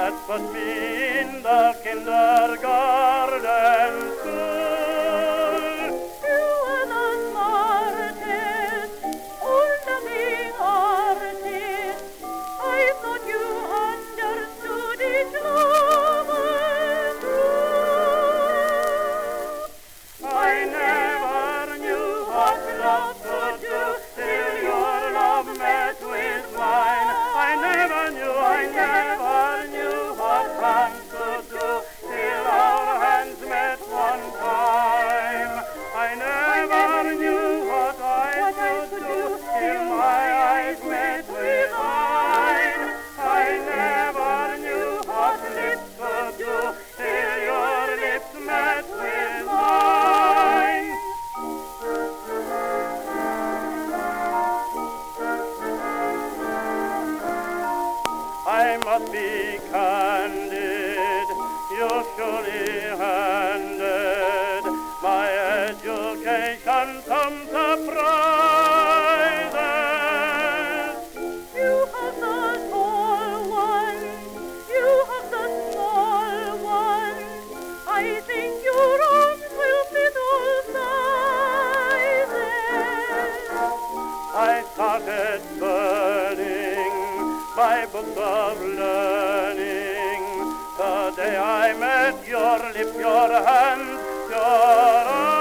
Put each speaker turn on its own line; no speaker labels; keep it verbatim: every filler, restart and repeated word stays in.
that put me in the kindergarten school.
You were the smartest, all-loving artist. I thought you understood each lover's rule.
I never knew what love could do till your love met with mine. I never knew, I never knew what hands could do till our hands met one time. I never knew what eyes could do till my eyes met with mine. I never knew what lips could do till your lips met with mine. I must be candid, you surely handed my education some surprises.
You have the tall one, you have the small one. I think your arms will fit all sizes.
I started burning my books of learning the day I met your lips, your hands, your eyes.